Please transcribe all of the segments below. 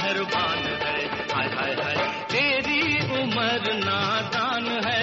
मेहरबान है। हाय हाय हाय तेरी उम्र नादान है।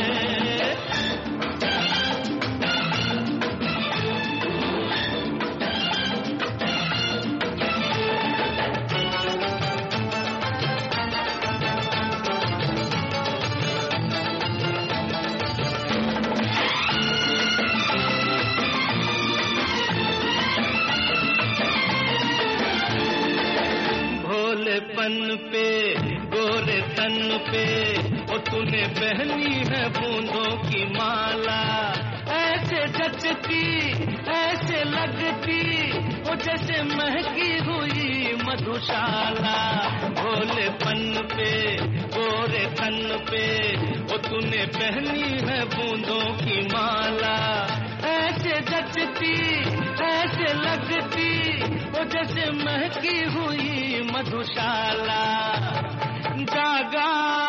भोलेपन पे गोरे तन पे ओ तूने पहनी है बूंदों की माला, ऐसे जचती ऐसे लगती ओ जैसे महकी हुई मधुशाला। भोलेपन पे गोरे तन पे ओ तूने पहनी है बूंदों की माला, ऐसे जचती ऐसे लगती ओ जैसे महकी हुई मधुशाला। जागा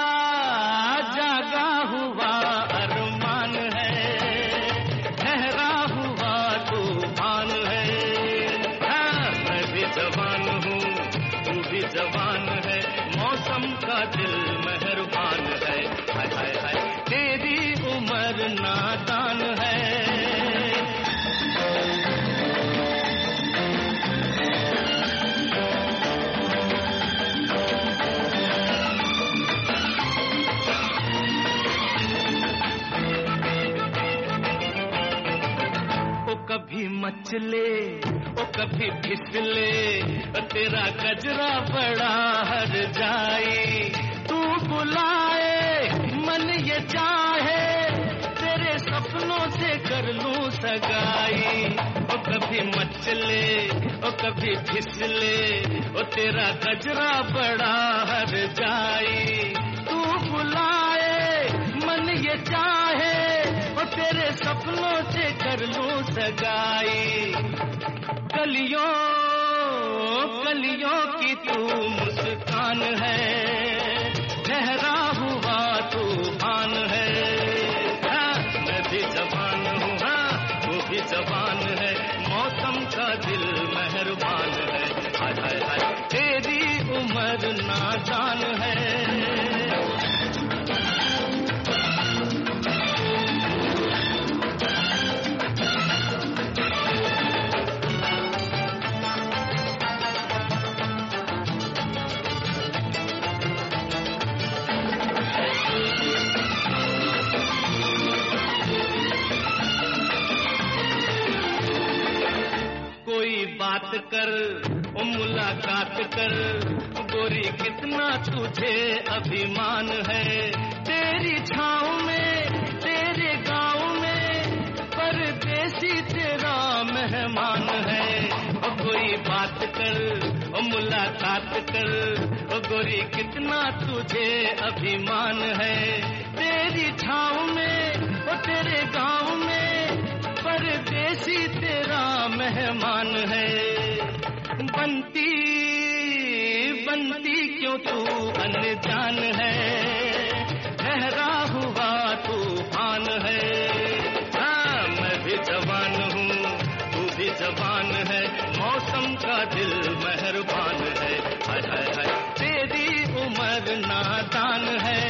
जागा हुआ अरमान है, ठहरा हुआ तूफान है। हाँ मैं भी जवान हूँ तू भी जवान है, मौसम का दिल मेहरबान है। हाय हाय हाय तेरी उम्र नादान है। कभी मचले ओ कभी फिसले तेरा गजरा बड़ा हर जाए। तू बुलाए मन ये चाहे तेरे सपनों से कर लूं सगाई। ओ कभी मचले ओ कभी फिसले ओ तेरा गजरा बड़ा हर जाए। तू बुलाए मन ये चाहे तेरे सपनों से कर लूं सगाई। कलियों कलियों की तू मुस्कान है, ठहरा हुआ तूफान है। हाँ मैं भी जवान हूँ हाँ तू भी जवान है, मौसम का दिल मेहरबान है। हाय हाय हाय तेरी उम्र नादान है। बात कर ओ मुलाकात कर गोरी कितना तुझे अभिमान है। तेरी छाँव में तेरे गाँव में परदेसी तेरा मेहमान है। ओ कोई बात कर ओ मुलाकात कर ओ गोरी कितना तुझे अभिमान है। तेरी छाँव में ओ तेरे गाँव में परदेसी तेरा मेहमान है। बनती बनती क्यों तू अनजान है, ठहरा हुआ तूफान है। हाँ मैं भी जवान हूँ तू भी जवान है, मौसम का दिल मेहरबान है। हाय हाय हाय तेरी उम्र नादान है।